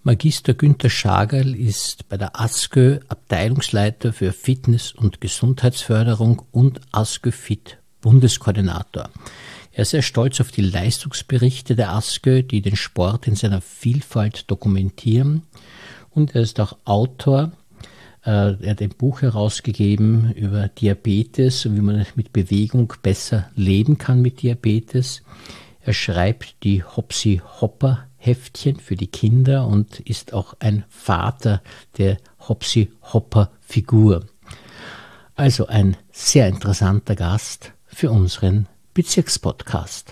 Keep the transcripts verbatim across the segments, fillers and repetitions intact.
Magister Günther Schagerl ist bei der ASKÖ Abteilungsleiter für Fitness- und Gesundheitsförderung und ASKÖ-Fit Bundeskoordinator. Er ist sehr stolz auf die Leistungsberichte der ASKÖ, die den Sport in seiner Vielfalt dokumentieren. Und er ist auch Autor. Er hat ein Buch herausgegeben über Diabetes und wie man mit Bewegung besser leben kann mit Diabetes. Er schreibt die Hopsi-Hopper-Heftchen für die Kinder und ist auch ein Vater der Hopsi-Hopper-Figur. Also ein sehr interessanter Gast für unseren Bezirkspodcast.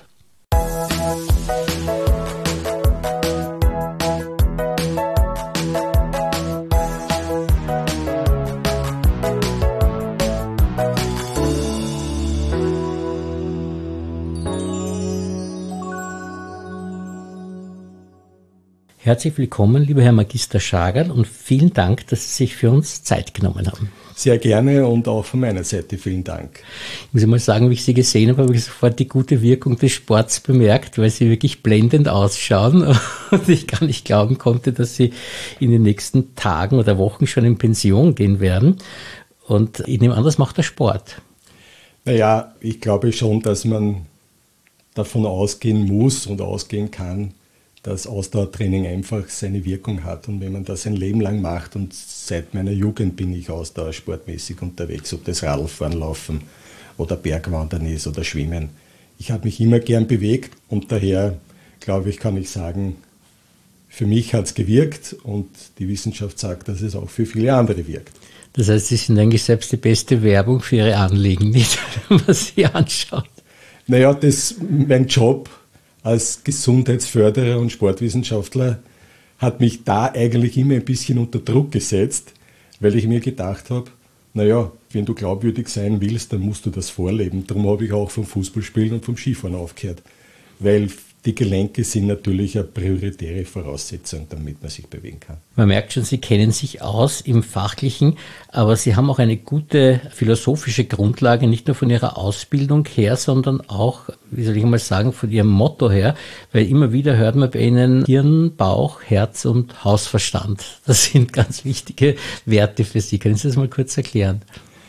Herzlich willkommen, lieber Herr Magister Schagerl, und vielen Dank, dass Sie sich für uns Zeit genommen haben. Sehr gerne und auch von meiner Seite vielen Dank. Ich muss mal sagen, wie ich Sie gesehen habe, habe ich sofort die gute Wirkung des Sports bemerkt, weil Sie wirklich blendend ausschauen und ich gar nicht glauben konnte, dass Sie in den nächsten Tagen oder Wochen schon in Pension gehen werden. Und ich nehme an, das macht der Sport. Naja, ich glaube schon, dass man davon ausgehen muss und ausgehen kann, dass Ausdauertraining einfach seine Wirkung hat. Und wenn man das ein Leben lang macht, und seit meiner Jugend bin ich ausdauersportmäßig unterwegs, ob das Radlfahren, Laufen oder Bergwandern ist oder Schwimmen. Ich habe mich immer gern bewegt und daher, glaube ich, kann ich sagen, für mich hat es gewirkt und die Wissenschaft sagt, dass es auch für viele andere wirkt. Das heißt, Sie sind eigentlich selbst die beste Werbung für Ihre Anliegen, nicht, wenn man Sie anschaut. Naja, das mein Job als Gesundheitsförderer und Sportwissenschaftler hat mich da eigentlich immer ein bisschen unter Druck gesetzt, weil ich mir gedacht habe, naja, wenn du glaubwürdig sein willst, dann musst du das vorleben. Darum habe ich auch vom Fußballspielen und vom Skifahren aufgehört, weil die Gelenke sind natürlich eine prioritäre Voraussetzung, damit man sich bewegen kann. Man merkt schon, Sie kennen sich aus im Fachlichen, aber Sie haben auch eine gute philosophische Grundlage, nicht nur von Ihrer Ausbildung her, sondern auch, wie soll ich mal sagen, von Ihrem Motto her, weil immer wieder hört man bei Ihnen Hirn, Bauch, Herz und Hausverstand. Das sind ganz wichtige Werte für Sie. Können Sie das mal kurz erklären?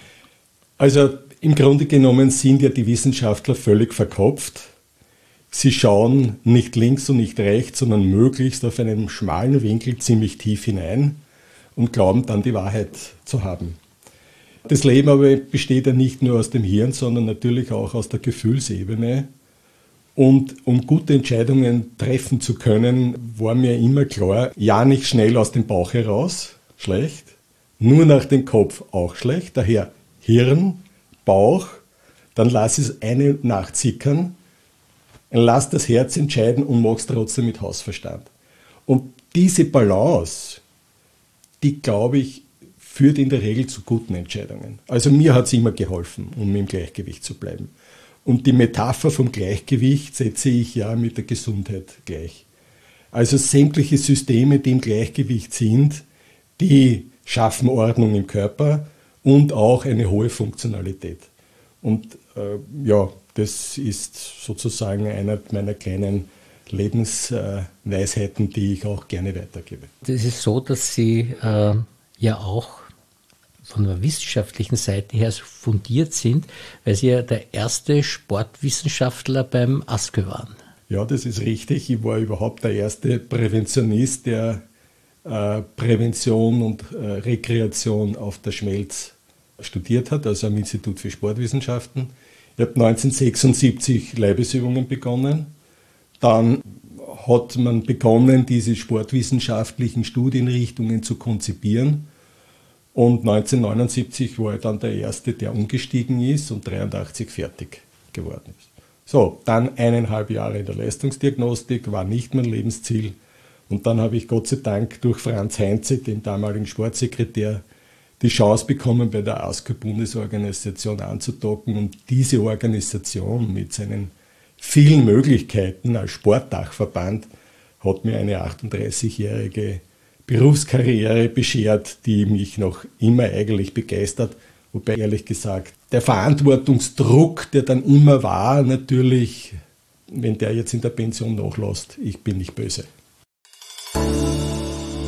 Also im Grunde genommen sind ja die Wissenschaftler völlig verkopft. Sie schauen nicht links und nicht rechts, sondern möglichst auf einem schmalen Winkel ziemlich tief hinein und glauben dann die Wahrheit zu haben. Das Leben aber besteht ja nicht nur aus dem Hirn, sondern natürlich auch aus der Gefühlsebene. Und um gute Entscheidungen treffen zu können, war mir immer klar, ja, nicht schnell aus dem Bauch heraus, schlecht, nur nach dem Kopf auch schlecht, daher Hirn, Bauch, dann lass es eine nachzickern, lass das Herz entscheiden und mach es trotzdem mit Hausverstand. Und diese Balance, die, glaube ich, führt in der Regel zu guten Entscheidungen. Also mir hat es immer geholfen, um im Gleichgewicht zu bleiben. Und die Metapher vom Gleichgewicht setze ich ja mit der Gesundheit gleich. Also sämtliche Systeme, die im Gleichgewicht sind, die schaffen Ordnung im Körper und auch eine hohe Funktionalität. Und äh, ja, das ist sozusagen einer meiner kleinen Lebensweisheiten, die ich auch gerne weitergebe. Das ist so, dass Sie äh, ja auch von der wissenschaftlichen Seite her so fundiert sind, weil Sie ja der erste Sportwissenschaftler beim ASKÖ waren. Ja, das ist richtig. Ich war überhaupt der erste Präventionist, der äh, Prävention und äh, Rekreation auf der Schmelz studiert hat, also am Institut für Sportwissenschaften. Ich habe neunzehnhundertsechsundsiebzig Leibesübungen begonnen. Dann hat man begonnen, diese sportwissenschaftlichen Studienrichtungen zu konzipieren. Und neunzehnhundertneunundsiebzig war ich dann der Erste, der umgestiegen ist und dreiundachtzig fertig geworden ist. So, dann eineinhalb Jahre in der Leistungsdiagnostik, war nicht mein Lebensziel. Und dann habe ich Gott sei Dank durch Franz Heinze, den damaligen Sportsekretär, die Chance bekommen, bei der ASKÖ-Bundesorganisation anzudocken und diese Organisation mit seinen vielen Möglichkeiten als Sportdachverband hat mir eine achtunddreißigjährige Berufskarriere beschert, die mich noch immer eigentlich begeistert. Wobei ehrlich gesagt, der Verantwortungsdruck, der dann immer war, natürlich, wenn der jetzt in der Pension nachlässt, ich bin nicht böse.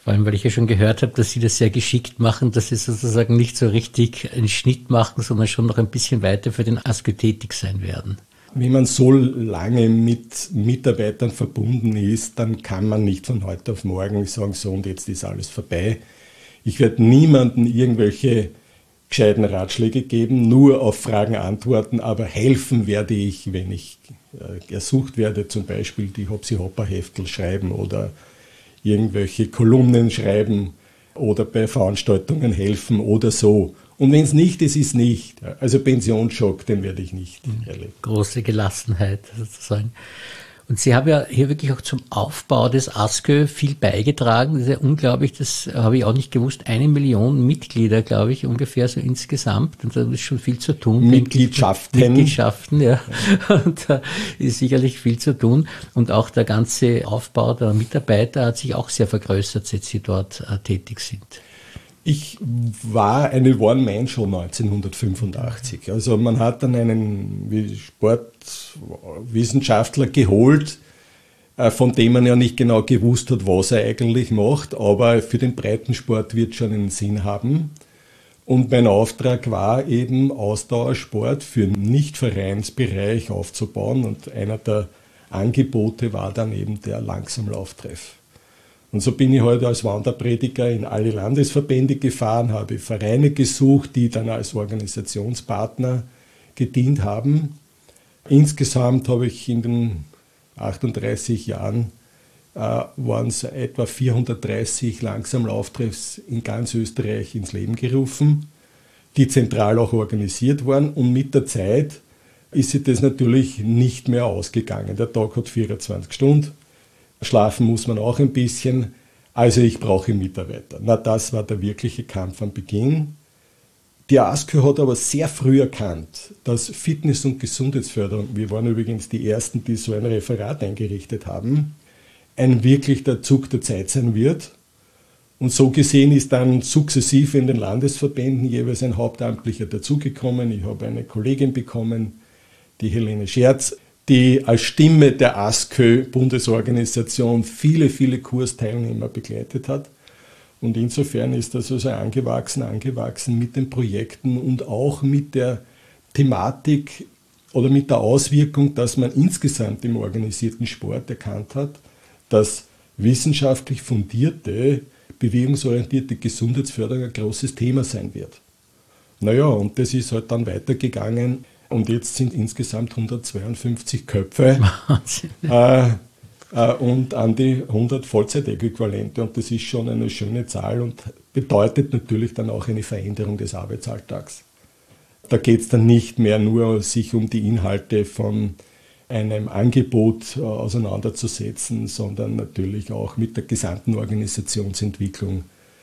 Vor allem, weil ich ja schon gehört habe, dass Sie das sehr geschickt machen, dass Sie sozusagen nicht so richtig einen Schnitt machen, sondern schon noch ein bisschen weiter für den Askö tätig sein werden. Wenn man so lange mit Mitarbeitern verbunden ist, dann kann man nicht von heute auf morgen sagen, so und jetzt ist alles vorbei. Ich werde niemandem irgendwelche gescheiten Ratschläge geben, nur auf Fragen antworten, aber helfen werde ich, wenn ich äh, ersucht werde, zum Beispiel die Hopsi-Hopper-Heftel schreiben oder irgendwelche Kolumnen schreiben oder bei Veranstaltungen helfen oder so. Und wenn es nicht ist, ist nicht. Also Pensionsschock, den werde ich nicht erleben. Große Gelassenheit sozusagen. Und Sie haben ja hier wirklich auch zum Aufbau des Askö viel beigetragen. Das ist ja unglaublich, das habe ich auch nicht gewusst. Eine Million Mitglieder, glaube ich, ungefähr so insgesamt. Und da ist schon viel zu tun. Mitgliedschaften. Mitgliedschaften, ja. Und da ist sicherlich viel zu tun. Und auch der ganze Aufbau der Mitarbeiter hat sich auch sehr vergrößert, seit Sie dort äh, tätig sind. Ich war eine One-Man-Show neunzehnhundertfünfundachtzig. Also man hat dann einen Sportwissenschaftler geholt, von dem man ja nicht genau gewusst hat, was er eigentlich macht, aber für den Breitensport wird schon einen Sinn haben. Und mein Auftrag war eben, Ausdauersport für den Nicht-Vereinsbereich aufzubauen. Und einer der Angebote war dann eben der Langsamlauftreff. Und so bin ich heute als Wanderprediger in alle Landesverbände gefahren, habe Vereine gesucht, die dann als Organisationspartner gedient haben. Insgesamt habe ich in den achtunddreißig Jahren, äh, waren es etwa vierhundertdreißig Langsamlauftreffs in ganz Österreich ins Leben gerufen, die zentral auch organisiert waren. Und mit der Zeit ist sich das natürlich nicht mehr ausgegangen. Der Tag hat vierundzwanzig Stunden. Schlafen muss man auch ein bisschen, also ich brauche Mitarbeiter. Na, das war der wirkliche Kampf am Beginn. Die Askö hat aber sehr früh erkannt, dass Fitness- und Gesundheitsförderung, wir waren übrigens die Ersten, die so ein Referat eingerichtet haben, ein wirklich der Zug der Zeit sein wird. Und so gesehen ist dann sukzessive in den Landesverbänden jeweils ein Hauptamtlicher dazugekommen. Ich habe eine Kollegin bekommen, die Helene Scherz, die als Stimme der Askö-Bundesorganisation viele, viele Kursteilnehmer begleitet hat. Und insofern ist das also angewachsen, angewachsen mit den Projekten und auch mit der Thematik oder mit der Auswirkung, dass man insgesamt im organisierten Sport erkannt hat, dass wissenschaftlich fundierte, bewegungsorientierte Gesundheitsförderung ein großes Thema sein wird. Naja, und das ist halt dann weitergegangen. Und jetzt sind insgesamt hundertzweiundfünfzig Köpfe äh, äh, und an die hundert Vollzeitäquivalente. Und das ist schon eine schöne Zahl und bedeutet natürlich dann auch eine Veränderung des Arbeitsalltags. Da geht es dann nicht mehr nur, sich um die Inhalte von einem Angebot äh, auseinanderzusetzen, sondern natürlich auch mit der gesamten Organisationsentwicklung.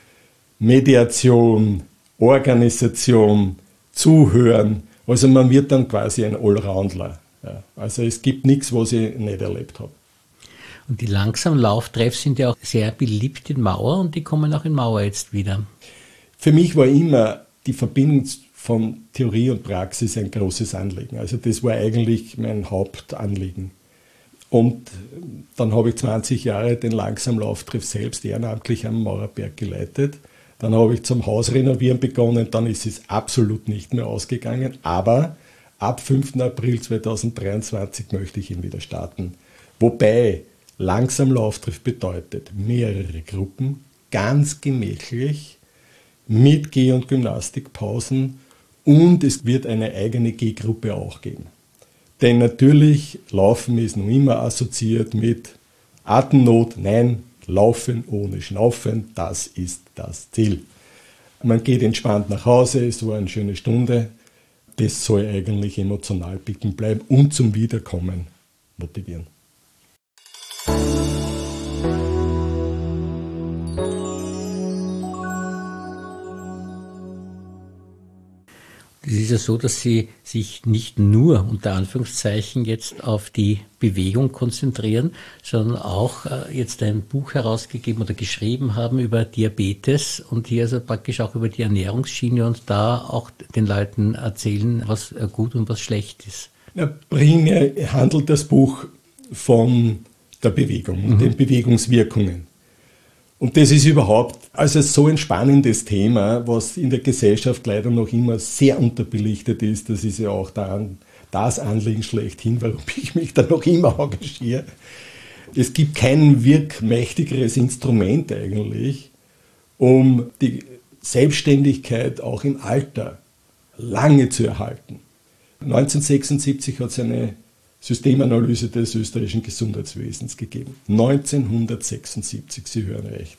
Mediation, Organisation, Zuhören. Also man wird dann quasi ein Allroundler. Ja. Also es gibt nichts, was ich nicht erlebt habe. Und die Langsamlauftreffs sind ja auch sehr beliebt in Mauer und die kommen auch in Mauer jetzt wieder. Für mich war immer die Verbindung von Theorie und Praxis ein großes Anliegen. Also das war eigentlich mein Hauptanliegen. Und dann habe ich zwanzig Jahre den Langsamlauftreff selbst ehrenamtlich am Maurerberg geleitet. Dann habe ich zum Hausrenovieren begonnen, dann ist es absolut nicht mehr ausgegangen. Aber ab fünften April zweitausenddreiundzwanzig möchte ich ihn wieder starten. Wobei Langsamlauftreff bedeutet mehrere Gruppen, ganz gemächlich, mit Geh- und Gymnastikpausen und es wird eine eigene Gehgruppe auch geben. Denn natürlich, Laufen ist noch immer assoziiert mit Atemnot, nein, Laufen ohne Schnaufen, das ist das Ziel. Man geht entspannt nach Hause, es war eine schöne Stunde. Das soll eigentlich emotional bicken bleiben und zum Wiederkommen motivieren. Es ist ja so, dass Sie sich nicht nur unter Anführungszeichen jetzt auf die Bewegung konzentrieren, sondern auch äh, jetzt ein Buch herausgegeben oder geschrieben haben über Diabetes und hier also praktisch auch über die Ernährungsschiene und da auch den Leuten erzählen, was gut und was schlecht ist. Ja, primär handelt das Buch von der Bewegung und mhm. den Bewegungswirkungen. Und das ist überhaupt also so ein spannendes Thema, was in der Gesellschaft leider noch immer sehr unterbelichtet ist. Das ist ja auch daran, das Anliegen schlechthin, warum ich mich da noch immer engagiere. Es gibt kein wirkmächtigeres Instrument eigentlich, um die Selbstständigkeit auch im Alter lange zu erhalten. neunzehnhundertsechsundsiebzig hat es eine Systemanalyse des österreichischen Gesundheitswesens gegeben. neunzehnhundertsechsundsiebzig, Sie hören recht.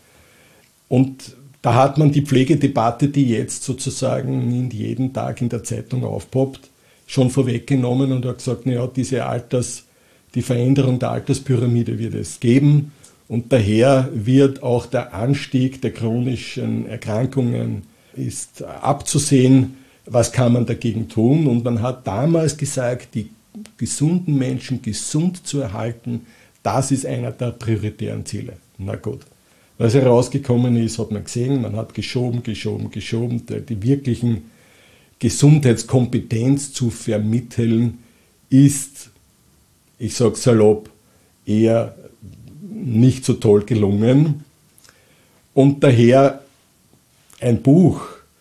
Und da hat man die Pflegedebatte, die jetzt sozusagen jeden Tag in der Zeitung aufpoppt, schon vorweggenommen und hat gesagt, naja, diese Alters, die Veränderung der Alterspyramide wird es geben und daher wird auch der Anstieg der chronischen Erkrankungen ist abzusehen. Was kann man dagegen tun? Und man hat damals gesagt, die gesunden Menschen gesund zu erhalten, das ist einer der prioritären Ziele. Na gut. Was herausgekommen ist, hat man gesehen, man hat geschoben, geschoben, geschoben, die wirklichen Gesundheitskompetenz zu vermitteln, ist, ich sage salopp, eher nicht so toll gelungen. Und daher ein Buch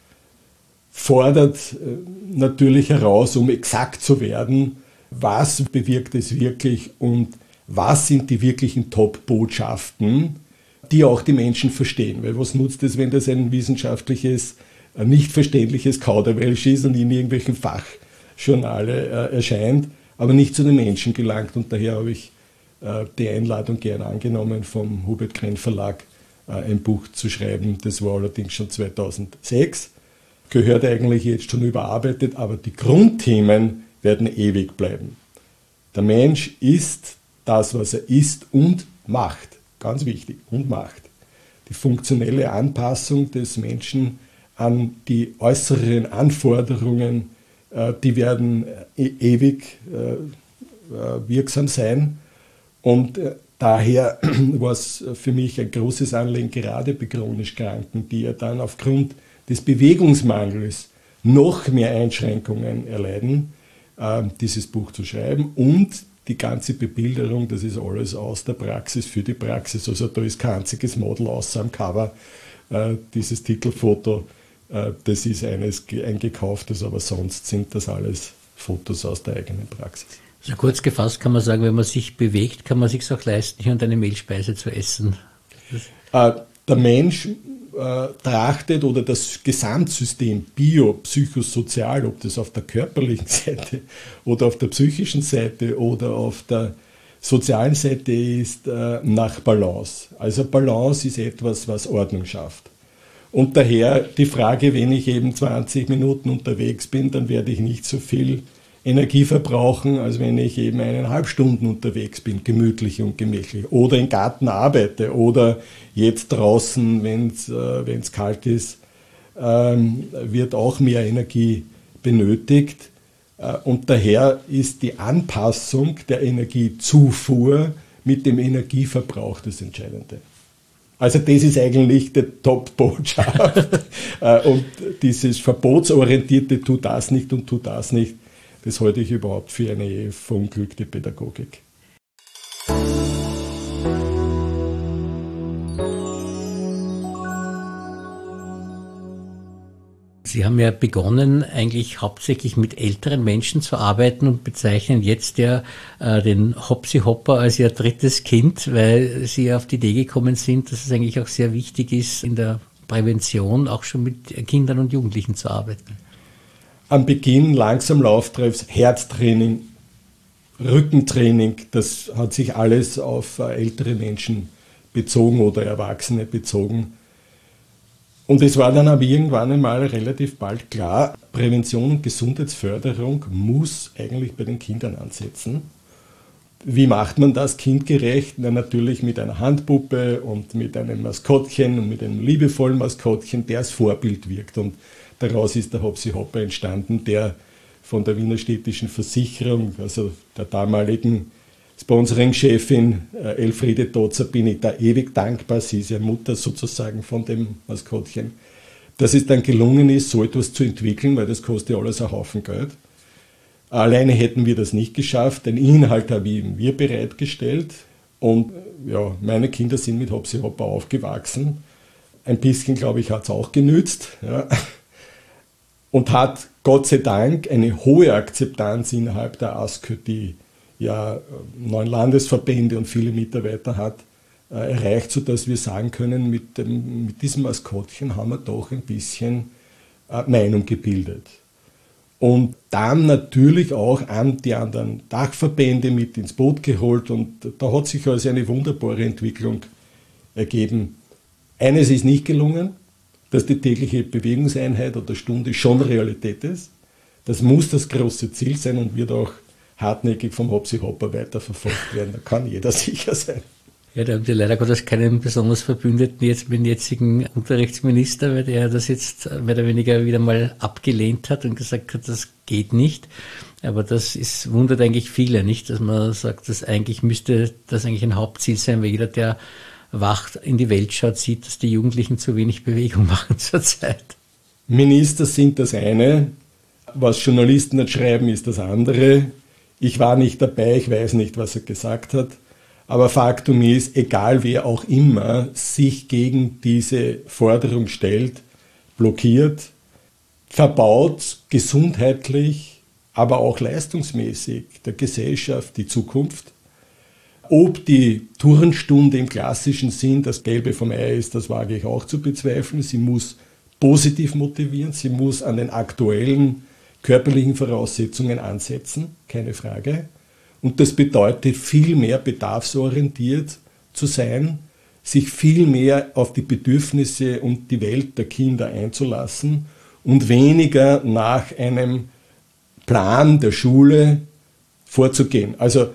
fordert natürlich heraus, um exakt zu werden, was bewirkt es wirklich und was sind die wirklichen Top-Botschaften, die auch die Menschen verstehen. Weil was nutzt es, wenn das ein wissenschaftliches, nicht verständliches Kauderwelsch ist und in irgendwelchen Fachjournale äh, erscheint, aber nicht zu den Menschen gelangt. Und daher habe ich äh, die Einladung gern angenommen, vom Hubert Krenn Verlag äh, ein Buch zu schreiben. Das war allerdings schon zweitausendsechs. Gehört eigentlich jetzt schon überarbeitet, aber die Grundthemen werden ewig bleiben. Der Mensch ist das, was er ist und macht. Ganz wichtig, und macht. Die funktionelle Anpassung des Menschen an die äußeren Anforderungen, äh, die werden äh, ewig äh, wirksam sein. Und äh, daher war es für mich ein großes Anliegen, gerade bei chronisch Kranken, die ja dann aufgrund des Bewegungsmangels noch mehr Einschränkungen erleiden, äh, dieses Buch zu schreiben. Und die ganze Bebilderung, das ist alles aus der Praxis für die Praxis. Also da ist kein einziges Model außer am Cover. Äh, dieses Titelfoto, äh, das ist eines ein gekauftes, aber sonst sind das alles Fotos aus der eigenen Praxis. Also kurz gefasst kann man sagen, wenn man sich bewegt, kann man sich auch leisten, hier und eine Mehlspeise zu essen. Äh, der Mensch äh, trachtet oder das Gesamtsystem bio, psychosozial, ob das auf der körperlichen Seite oder auf der psychischen Seite oder auf der sozialen Seite ist, äh, nach Balance. Also Balance ist etwas, was Ordnung schafft. Und daher die Frage, wenn ich eben zwanzig Minuten unterwegs bin, dann werde ich nicht so viel Energie verbrauchen, als wenn ich eben eineinhalb Stunden unterwegs bin, gemütlich und gemächlich. Oder im Garten arbeite oder jetzt draußen, wenn es äh, kalt ist, ähm, wird auch mehr Energie benötigt. Äh, und daher ist die Anpassung der Energiezufuhr mit dem Energieverbrauch das Entscheidende. Also das ist eigentlich die Top-Botschaft. äh, und dieses verbotsorientierte, tu das nicht und tu das nicht, das halte ich überhaupt für eine verunglückte Pädagogik. Sie haben ja begonnen, eigentlich hauptsächlich mit älteren Menschen zu arbeiten und bezeichnen jetzt ja äh, den Hopsi Hopper als Ihr drittes Kind, weil Sie auf die Idee gekommen sind, dass es eigentlich auch sehr wichtig ist, in der Prävention auch schon mit Kindern und Jugendlichen zu arbeiten. Am Beginn langsam Lauftreffs, Herztraining, Rückentraining, das hat sich alles auf ältere Menschen bezogen oder Erwachsene bezogen. Und es war dann aber irgendwann einmal relativ bald klar, Prävention und Gesundheitsförderung muss eigentlich bei den Kindern ansetzen. Wie macht man das kindgerecht? Na, natürlich mit einer Handpuppe und mit einem Maskottchen und mit einem liebevollen Maskottchen, der als Vorbild wirkt. Und daraus ist der Hopsi Hopper entstanden, der von der Wiener Städtischen Versicherung, also der damaligen Sponsoring-Chefin äh, Elfriede Totzer, bin ich da ewig dankbar. Sie ist ja Mutter sozusagen von dem Maskottchen, dass es dann gelungen ist, so etwas zu entwickeln, weil das kostet ja alles einen Haufen Geld. Alleine hätten wir das nicht geschafft. Den Inhalt haben wir bereitgestellt Und ja, meine Kinder sind mit Hopsi Hoppa aufgewachsen. Ein bisschen, glaube ich, hat es auch genützt. Ja. Und hat Gott sei Dank eine hohe Akzeptanz innerhalb der ASKÖ, die ja neun Landesverbände und viele Mitarbeiter hat, äh, erreicht, sodass wir sagen können, mit, dem, mit diesem Maskottchen haben wir doch ein bisschen äh, Meinung gebildet. Und dann natürlich auch an die anderen Dachverbände mit ins Boot geholt und da hat sich also eine wunderbare Entwicklung ergeben. Eines ist nicht gelungen, dass die tägliche Bewegungseinheit oder Stunde schon Realität ist. Das muss das große Ziel sein und wird auch hartnäckig vom Hopsi Hoppa weiterverfolgt werden. Da kann jeder sicher sein. Ja, da haben wir leider Gottes keinen besonders Verbündeten jetzt mit dem jetzigen Unterrichtsminister, weil der das jetzt mehr oder weniger wieder mal abgelehnt hat und gesagt hat, das geht nicht. Aber das ist, wundert eigentlich viele, nicht, dass man sagt, dass eigentlich müsste das eigentlich ein Hauptziel sein, weil jeder, der wacht in die Welt schaut, sieht, dass die Jugendlichen zu wenig Bewegung machen zurzeit. Minister sind das eine, was Journalisten nicht schreiben, ist das andere. Ich war nicht dabei, ich weiß nicht, was er gesagt hat. Aber Faktum ist, egal wer auch immer sich gegen diese Forderung stellt, blockiert, verbaut gesundheitlich, aber auch leistungsmäßig der Gesellschaft die Zukunft. Ob die Turnstunde im klassischen Sinn das Gelbe vom Ei ist, das wage ich auch zu bezweifeln. Sie muss positiv motivieren, sie muss an den aktuellen körperlichen Voraussetzungen ansetzen, keine Frage. Und das bedeutet, viel mehr bedarfsorientiert zu sein, sich viel mehr auf die Bedürfnisse und die Welt der Kinder einzulassen und weniger nach einem Plan der Schule vorzugehen. Also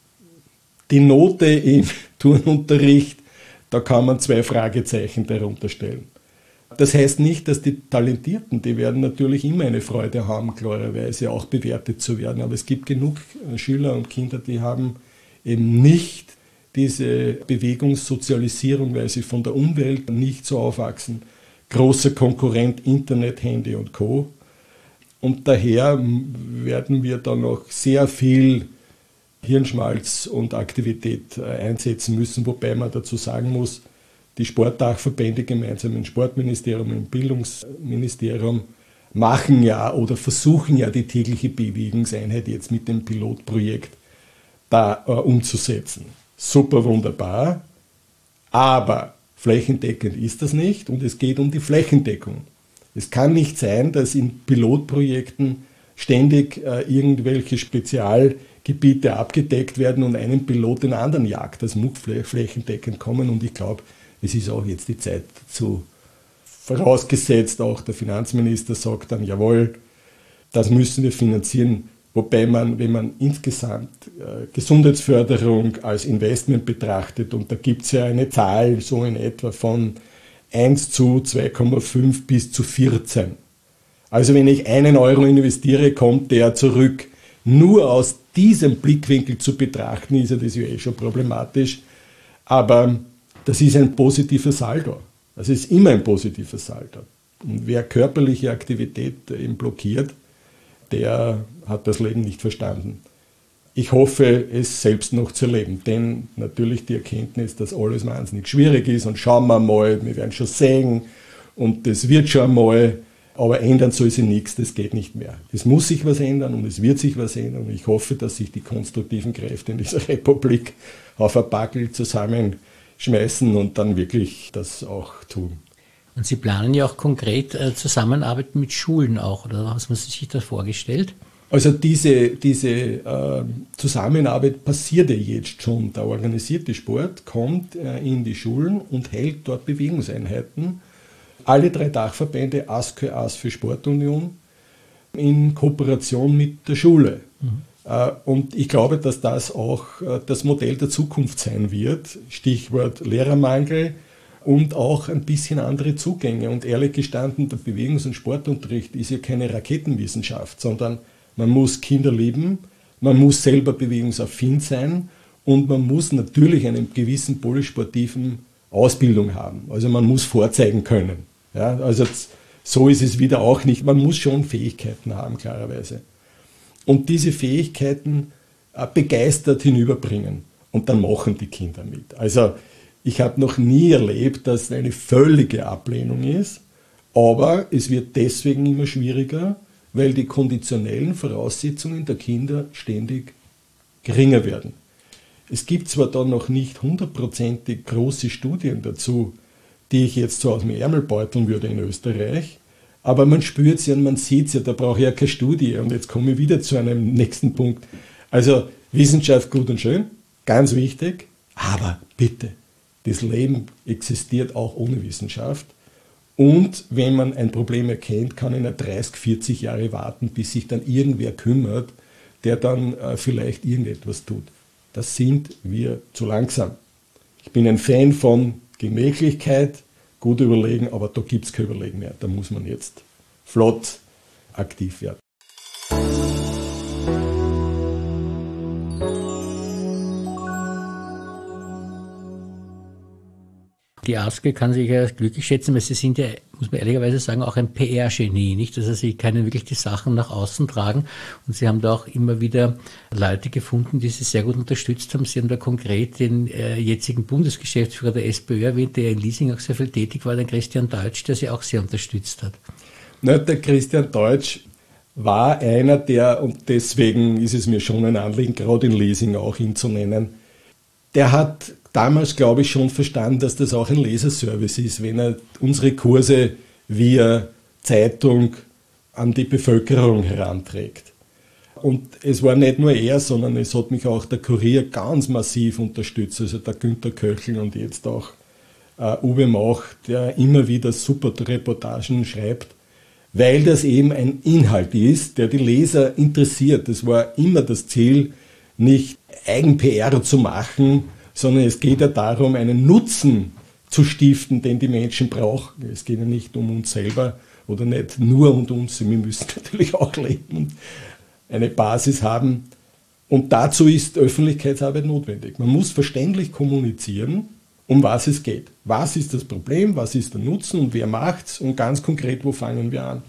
die Note im Turnunterricht, da kann man zwei Fragezeichen darunter stellen. Das heißt nicht, dass die Talentierten, die werden natürlich immer eine Freude haben, klarerweise auch bewertet zu werden. Aber es gibt genug Schüler und Kinder, die haben eben nicht diese Bewegungssozialisierung, weil sie von der Umwelt nicht so aufwachsen. Großer Konkurrent, Internet, Handy und Co. Und daher werden wir da noch sehr viel Hirnschmalz und Aktivität einsetzen müssen, wobei man dazu sagen muss, die Sportdachverbände gemeinsam im Sportministerium, im Bildungsministerium machen ja oder versuchen ja die tägliche Bewegungseinheit jetzt mit dem Pilotprojekt da äh, umzusetzen. Super wunderbar, aber flächendeckend ist das nicht und es geht um die Flächendeckung. Es kann nicht sein, dass in Pilotprojekten ständig äh, irgendwelche Spezialgebiete abgedeckt werden und einen Pilot den anderen jagt. Das muss flächendeckend kommen und ich glaube, es ist auch jetzt die Zeit dazu, vorausgesetzt auch der Finanzminister sagt dann, jawohl, das müssen wir finanzieren, wobei man, wenn man insgesamt äh, Gesundheitsförderung als Investment betrachtet, und da gibt es ja eine Zahl so in etwa von eins zu zwei Komma fünf bis zu vierzehn. Also wenn ich einen Euro investiere, kommt der zurück. Nur aus diesem Blickwinkel zu betrachten, ist ja das ja eh schon problematisch, aber das ist ein positiver Saldo. Das ist immer ein positiver Saldo. Und wer körperliche Aktivität eben blockiert, der hat das Leben nicht verstanden. Ich hoffe, es selbst noch zu erleben, denn natürlich die Erkenntnis, dass alles wahnsinnig schwierig ist und schauen wir mal, wir werden schon sehen und das wird schon mal, aber ändern soll sich nichts, das geht nicht mehr. Es muss sich was ändern und es wird sich was ändern und ich hoffe, dass sich die konstruktiven Kräfte in dieser Republik auf ein Backel zusammen schmeißen und dann wirklich das auch tun. Und Sie planen ja auch konkret äh, Zusammenarbeit mit Schulen auch, oder was haben Sie sich da vorgestellt? Also diese, diese äh, Zusammenarbeit passiert ja jetzt schon. Der organisierte Sport kommt äh, in die Schulen und hält dort Bewegungseinheiten. Alle drei Dachverbände, ASKÖ, ASFÖ, Sportunion, in Kooperation mit der Schule. Mhm. Und ich glaube, dass das auch das Modell der Zukunft sein wird. Stichwort Lehrermangel und auch ein bisschen andere Zugänge. Und ehrlich gestanden, der Bewegungs- und Sportunterricht ist ja keine Raketenwissenschaft, sondern man muss Kinder lieben, man muss selber bewegungsaffin sein und man muss natürlich einen gewissen polysportiven Ausbildung haben. Also man muss vorzeigen können. Ja, also so ist es wieder auch nicht. Man muss schon Fähigkeiten haben, klarerweise. Und diese Fähigkeiten begeistert hinüberbringen. und dann machen die Kinder mit. Also ich habe noch nie erlebt, dass eine völlige Ablehnung ist, aber es wird deswegen immer schwieriger, weil die konditionellen Voraussetzungen der Kinder ständig geringer werden. Es gibt zwar da noch nicht hundertprozentig große Studien dazu, die ich jetzt so aus dem Ärmel beuteln würde in Österreich, aber man spürt es ja und man sieht es ja, da brauche ich ja keine Studie. Und jetzt komme ich wieder zu einem nächsten Punkt. Also Wissenschaft gut und schön, ganz wichtig, aber bitte, das Leben existiert auch ohne Wissenschaft. Und wenn man ein Problem erkennt, kann man dreißig, vierzig Jahre warten, bis sich dann irgendwer kümmert, der dann äh, vielleicht irgendetwas tut. Das sind wir zu langsam. Ich bin ein Fan von Gemächlichkeit, gut überlegen, aber da gibt es kein Überlegen mehr. Da muss man jetzt flott aktiv werden. Die ASCO kann sich ja glücklich schätzen, weil sie sind ja, muss man ehrlicherweise sagen, auch ein P R-Genie, nicht? Also sie können wirklich die Sachen nach außen tragen und sie haben da auch immer wieder Leute gefunden, die sie sehr gut unterstützt haben. Sie haben da konkret den äh, jetzigen Bundesgeschäftsführer der SPÖ erwähnt, der in Liesing auch sehr viel tätig war, den Christian Deutsch, der sie auch sehr unterstützt hat. Na, der Christian Deutsch war einer, der, und deswegen ist es mir schon ein Anliegen, gerade in Liesing auch ihn zu nennen, der hat damals, glaube ich, schon verstanden, dass das auch ein Leserservice ist, wenn er unsere Kurse via Zeitung an die Bevölkerung heranträgt. Und es war nicht nur er, sondern es hat mich auch der Kurier ganz massiv unterstützt, also der Günter Köchel und jetzt auch äh, Uwe Mauch, der immer wieder super Reportagen schreibt, weil das eben ein Inhalt ist, der die Leser interessiert. Das war immer das Ziel, nicht Eigen-P R zu machen, sondern es geht ja darum, einen Nutzen zu stiften, den die Menschen brauchen. Es geht ja nicht um uns selber oder nicht nur um uns, wir müssen natürlich auch leben und eine Basis haben. Und dazu ist Öffentlichkeitsarbeit notwendig. Man muss verständlich kommunizieren, um was es geht. Was ist das Problem, was ist der Nutzen und wer macht's und ganz konkret, wo fangen wir an.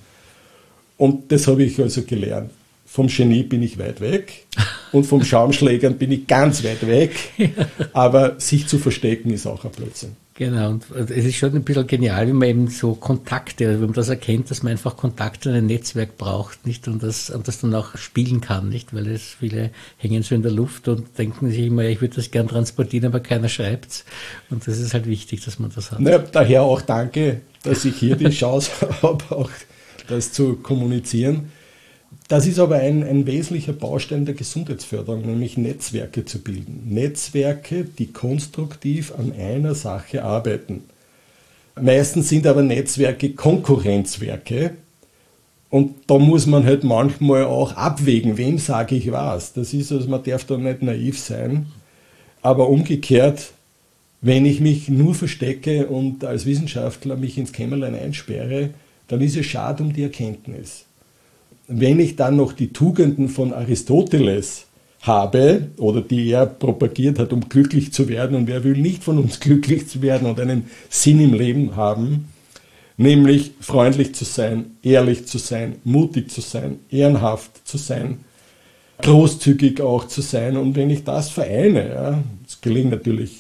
Und das habe ich also gelernt. Vom Genie bin ich weit weg und vom Schaumschlägern bin ich ganz weit weg. Aber sich zu verstecken ist auch ein Blödsinn. Genau, und es ist schon ein bisschen genial, wie man eben so Kontakte, wenn man das erkennt, dass man einfach Kontakte und ein Netzwerk braucht, nicht? Und das, und das dann auch spielen kann, nicht? Weil es viele hängen so in der Luft und denken sich immer, ja, ich würde das gern transportieren, aber keiner schreibt's. Und das ist halt wichtig, dass man das hat. Naja, daher auch danke, dass ich hier die Chance habe, auch das zu kommunizieren. Das ist aber ein, ein wesentlicher Baustein der Gesundheitsförderung, nämlich Netzwerke zu bilden. Netzwerke, die konstruktiv an einer Sache arbeiten. Meistens sind aber Netzwerke Konkurrenzwerke und da muss man halt manchmal auch abwägen, wem sage ich was. Das ist also, man darf da nicht naiv sein, aber umgekehrt, wenn ich mich nur verstecke und als Wissenschaftler mich ins Kämmerlein einsperre, dann ist es schade um die Erkenntnis. Wenn ich dann noch die Tugenden von Aristoteles habe oder die er propagiert hat, um glücklich zu werden, und wer will nicht von uns glücklich zu werden und einen Sinn im Leben haben, nämlich freundlich zu sein, ehrlich zu sein, mutig zu sein, ehrenhaft zu sein, großzügig auch zu sein, und wenn ich das vereine, ja, es gelingt natürlich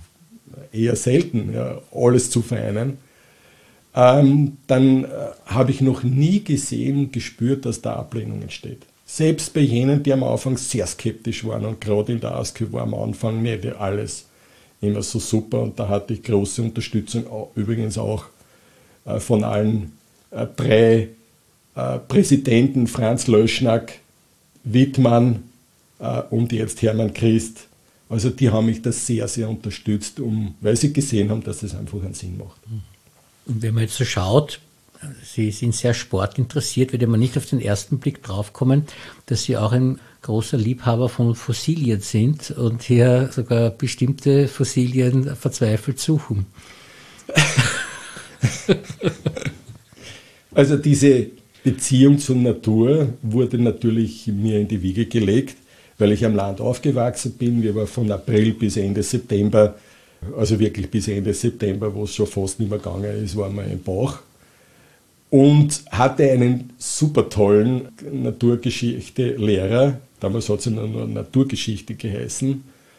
eher selten, ja, alles zu vereinen, Ähm, dann äh, habe ich noch nie gesehen, gespürt, dass da Ablehnung entsteht. Selbst bei jenen, die am Anfang sehr skeptisch waren, und gerade in der ASCO war am Anfang nicht alles immer so super, und da hatte ich große Unterstützung, auch, übrigens auch äh, von allen äh, drei äh, Präsidenten, Franz Löschnack, Wittmann äh, und jetzt Hermann Christ. Also die haben mich da sehr, sehr unterstützt, um, weil sie gesehen haben, dass das einfach einen Sinn macht. Und wenn man jetzt so schaut, Sie sind sehr sportinteressiert, würde man nicht auf den ersten Blick draufkommen, dass Sie auch ein großer Liebhaber von Fossilien sind und hier sogar bestimmte Fossilien verzweifelt suchen. Also diese Beziehung zur Natur wurde natürlich mir in die Wiege gelegt, weil ich am Land aufgewachsen bin. Wir waren von April bis Ende September, also wirklich bis Ende September, wo es schon fast nicht mehr gegangen ist, waren wir im Bach. Und hatte einen super tollen Naturgeschichte-Lehrer, damals hat es nur Naturgeschichte geheißen,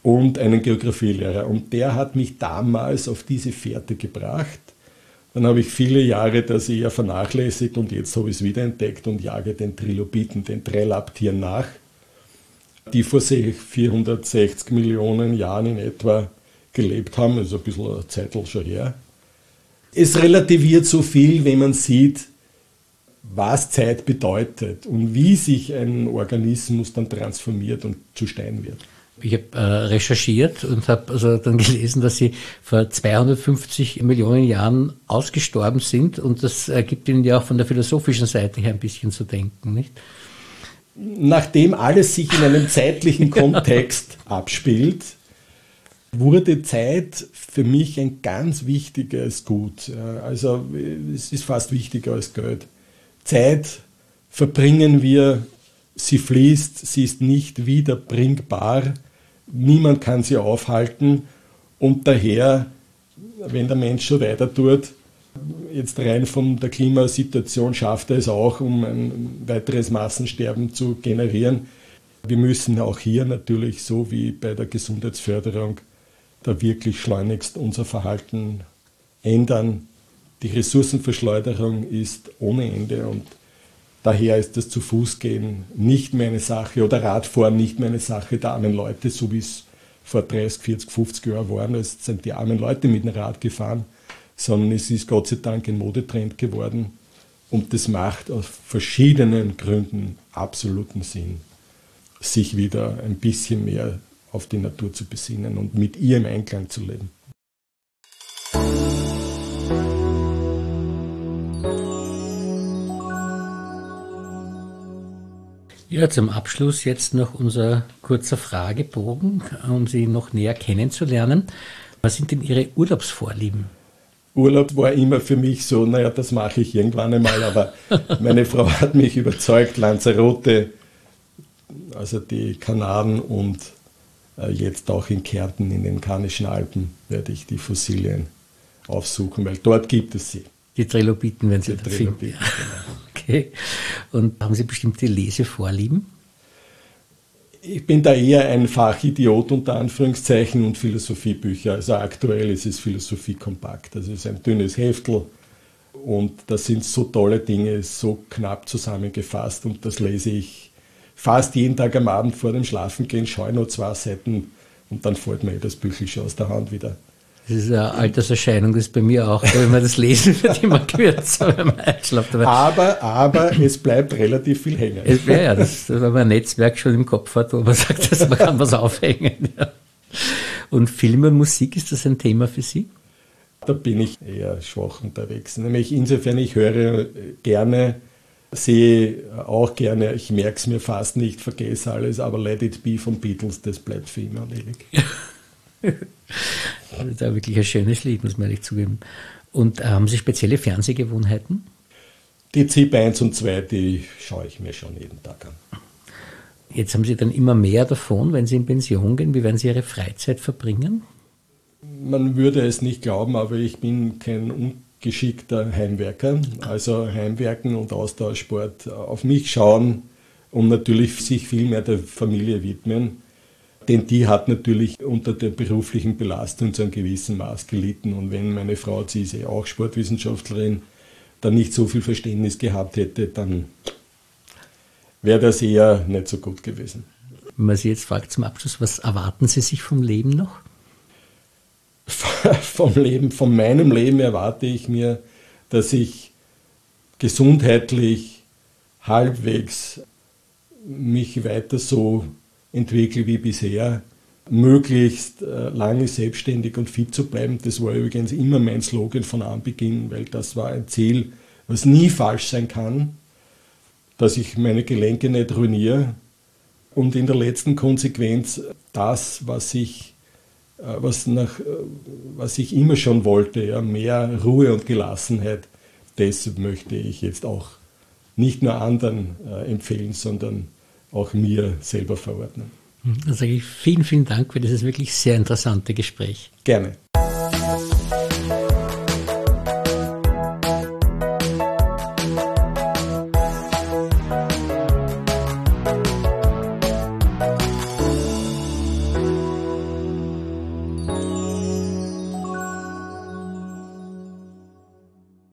und einen Geografielehrer. Und der hat mich damals auf diese Fährte gebracht. Dann habe ich viele Jahre das eher vernachlässigt und jetzt habe ich es wiederentdeckt und jage den Trilobiten, den drei Lapptieren nach, die vor vierhundertsechzig Millionen Jahren in etwa gelebt haben, also ein bisschen eine Zeit schon her. Es relativiert so viel, wenn man sieht, was Zeit bedeutet und wie sich ein Organismus dann transformiert und zu Stein wird. Ich habe äh, recherchiert und habe also dann gelesen, dass sie vor zweihundertfünfzig Millionen Jahren ausgestorben sind und das äh, gibt ihnen ja auch von der philosophischen Seite her ein bisschen zu denken, nicht? Nachdem alles sich in einem zeitlichen Kontext abspielt, wurde Zeit für mich ein ganz wichtiges Gut. Also es ist fast wichtiger als Geld. Zeit verbringen wir, sie fließt, sie ist nicht wiederbringbar, niemand kann sie aufhalten und daher, wenn der Mensch schon weiter tut, jetzt rein von der Klimasituation schafft er es auch, um ein weiteres Massensterben zu generieren. Wir müssen auch hier natürlich, so wie bei der Gesundheitsförderung, da wirklich schleunigst unser Verhalten ändern. Die Ressourcenverschleuderung ist ohne Ende und daher ist das Zu-Fuß-Gehen nicht mehr eine Sache oder Radfahren nicht mehr eine Sache der armen Leute, so wie es vor dreißig, vierzig, fünfzig Jahren waren. Es sind die armen Leute mit dem Rad gefahren, sondern es ist Gott sei Dank ein Modetrend geworden und das macht aus verschiedenen Gründen absoluten Sinn, sich wieder ein bisschen mehr auf die Natur zu besinnen und mit ihr im Einklang zu leben. Ja, zum Abschluss jetzt noch unser kurzer Fragebogen, um Sie noch näher kennenzulernen. Was sind denn Ihre Urlaubsvorlieben? Urlaub war immer für mich so, naja, das mache ich irgendwann einmal, aber meine Frau hat mich überzeugt, Lanzarote, also die Kanaren und äh, jetzt auch in Kärnten in den Karnischen Alpen werde ich die Fossilien aufsuchen, weil dort gibt es sie. Die Trilobiten, wenn Sie die da finden. Trilobiten, genau. Okay. Und haben Sie bestimmte Lesevorlieben? Ich bin da eher ein Fachidiot unter Anführungszeichen und Philosophiebücher. Also aktuell ist es Philosophie kompakt. Das ist ein dünnes Heftel und da sind so tolle Dinge, so knapp zusammengefasst und das lese ich fast jeden Tag am Abend vor dem Schlafengehen, schaue nur zwei Seiten und dann fällt mir das Büchel schon aus der Hand wieder. Das ist eine Alterserscheinung, das ist bei mir auch, wenn man das lesen wird immer kürzer, wenn man einschlaft. Aber, aber, aber es bleibt relativ viel hängen. Es, ja, ja, das, wenn man ein Netzwerk schon im Kopf hat, wo man sagt, dass man kann was aufhängen. Ja. Und Film und Musik, ist das ein Thema für Sie? Da bin ich eher schwach unterwegs. Nämlich insofern, ich höre gerne, sehe auch gerne, ich merke es mir fast nicht, vergesse alles, aber Let It Be von Beatles, das bleibt für immer und ewig. Das ist ja wirklich ein schönes Lied, muss man ehrlich zugeben. Und äh, haben Sie spezielle Fernsehgewohnheiten? Die Z I P eins und zwei, die schaue ich mir schon jeden Tag an. Jetzt haben Sie dann immer mehr davon, wenn Sie in Pension gehen. Wie werden Sie Ihre Freizeit verbringen? Man würde es nicht glauben, aber ich bin kein ungeschickter Heimwerker. Also Heimwerken und Austauschsport, auf mich schauen und natürlich sich viel mehr der Familie widmen. Denn die hat natürlich unter der beruflichen Belastung zu einem gewissen Maß gelitten. Und wenn meine Frau, sie ist ja auch Sportwissenschaftlerin, dann nicht so viel Verständnis gehabt hätte, dann wäre das eher nicht so gut gewesen. Wenn man Sie jetzt fragt zum Abschluss, was erwarten Sie sich vom Leben noch? Vom Leben, von meinem Leben erwarte ich mir, dass ich gesundheitlich halbwegs mich weiter so entwickle wie bisher, möglichst äh, lange selbstständig und fit zu bleiben. Das war übrigens immer mein Slogan von Anbeginn, weil das war ein Ziel, was nie falsch sein kann, dass ich meine Gelenke nicht ruiniere und in der letzten Konsequenz das, was ich, äh, was nach, äh, was ich immer schon wollte, ja, mehr Ruhe und Gelassenheit, das möchte ich jetzt auch nicht nur anderen äh, empfehlen, sondern auch mir selber verordnen. Dann sage ich vielen, vielen Dank für dieses wirklich sehr interessante Gespräch. Gerne.